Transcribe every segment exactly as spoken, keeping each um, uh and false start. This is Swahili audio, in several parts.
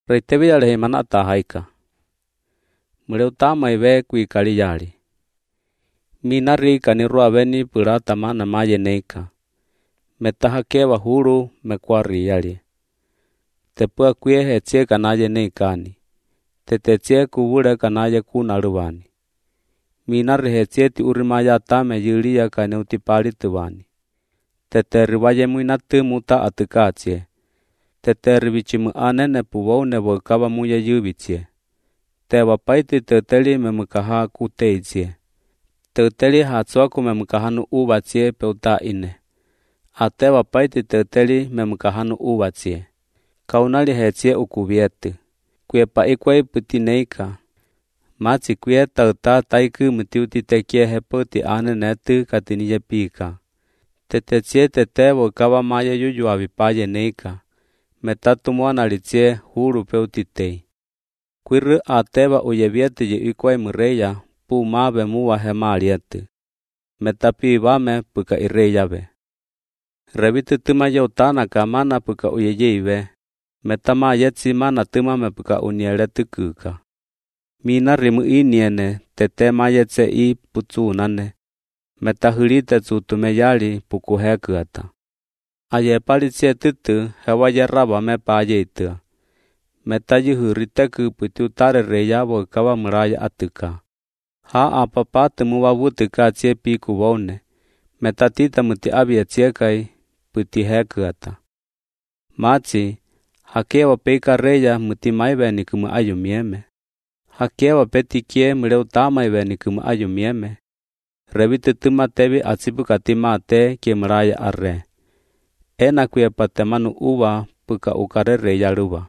Reitevi yale himana tahaika. Muleu tamai ve kui kali yali. Minari kanirua veni pura tamana maye neika. Metahakewa huru mekwari yali. Tepua kuye hetie kanaye neikani. Tetetie kuwure kanaye kunaruwani. Minari hetie ti urimaya tame yulia kane utipalituwani. Teteri waye muinati muta atikatie. Teteri vichimu anene puwone wakawa muye yuvitie. Tewa paiti teteli memekaha kuteitie. Teteli hatsuaku memekahanu uwatie peuta ine. Atewa paiti teteli memekahanu uwatie. Kaunali hetie ukuvieti. Kuye paikwai putineika. Machi kuye tauta taiku mutiuti tekie hepoti ane neti katiniye pika. Tetetie tete wakawa maya yuyuavi paye neika. Metatumua nalitie huru peutitei. Kuiru atewa uyevieti ye ikwai mureya pu mawe muwa hemalieti. Metapi vame puka ireyave. Reviti tuma yautana ka mana puka uyeyeive. Metama yetsi mana tuma me puka unieleti kuka. Mina rimu iniene tete mayetse i putsunane. Metahulite tsutume yali puku hekuata. Aye palitsie tutu hewa yerraba me payeitua. Metayuhuriteku putiutare reya wakawa muraya atuka. Ha apapate muwa wutuka tsie piku wone. Metatita muti abia tsiekai puti hekuata. Machi, hakewa peika reya muti maiveni kumu ayumieme. Hakewa petikie muleu tamaiveni kumu ayumieme. Revite tuma tevi atsipuka timate kie muraya arre. Ena kuye patemanu uwa puka ukare reya ruwa.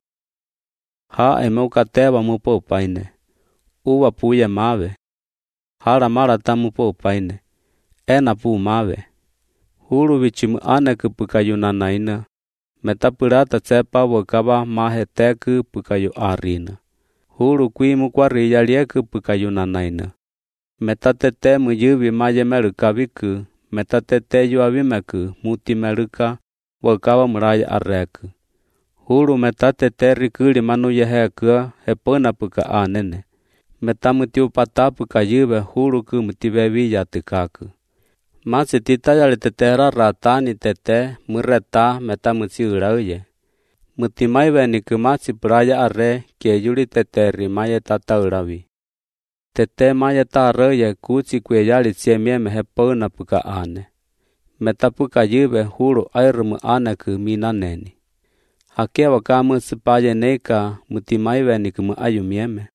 Ha emeuka tewa mupo upaine. Uwa puye mawe. Hara mara tamupo upaine. Ena pu mawe. Huru vichimu aneku puka yunanaina. Metapurata tsepa wakawa maheteku puka yu arina. Huru kui mukwari yalieku puka yunanaina. Metatete muyuvi maye meruka viku. Metatete yuavimeku muti meruka wakawa muraya arreku. Huru metatete rikuri manu yehekua hepona puka anene. Metamuti upata puka yuve huru ku mutivevi yatikaku. Masi titayali tetera ratani tete mureta metamuti urauye. Mutimaiveni ku masi puraya arre kie yuri teteri maye tata uravi. Tete maye tareye kuchi kuye yali tsiemieme hepona puka ane. Metapuka yuve huru airumu aneku minaneni. Hakewa kamu sipaye neika mutimaiveni kumu ayumieme.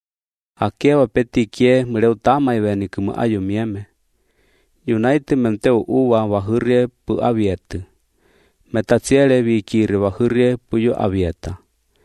Hakewa petikie muleu tamaiveni kumu ayumieme. Yunaiti memteu uwa wahurie pu avietu. Metatsiele vikiri wahurie puyu avieta.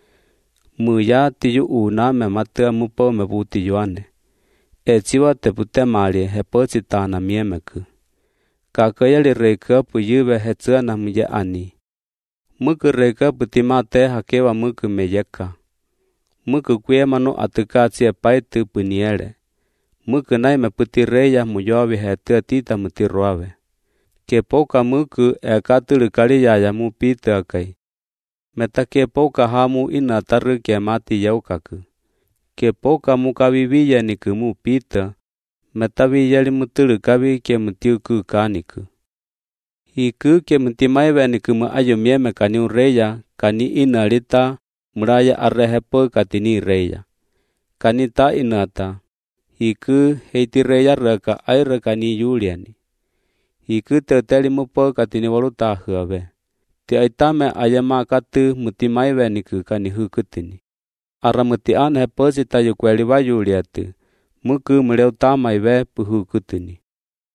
Muya tiyu una me matua mupo me buti yuane. Echiwa te pute malie hepochi tana miemeku. Kakayali reika puyuve hetsuana muye ani. Muku reika putimate hakewa muku meyeka. Muku kuye manu atukatsie paitu puniele. Muku naime puti reya muyovi hetua tita mutiruave. Ke poka muku ekatulu kaliyaya mu pitu akai. Meta ke poka hamu ina taru ke mati yaukaku. Ke poka muka viviya niku mu pita. Meta viyali mutulu kavi ke mutiuku kaniku. Hiku ke mutimaiveni kumu ayumieme kani reya kani ina lita muraya arrehepo katini reya. Kani ta inata. Hiku heiti reya reka aira kani yuliani. Hiku teteli mupo katini waluta huave. Ti aitame ayama katu mutimaiveni ku kani hukutini. Ara muti ane heposi tayu kweli wa yuliatu. Muku muleu tamaive puhukutini.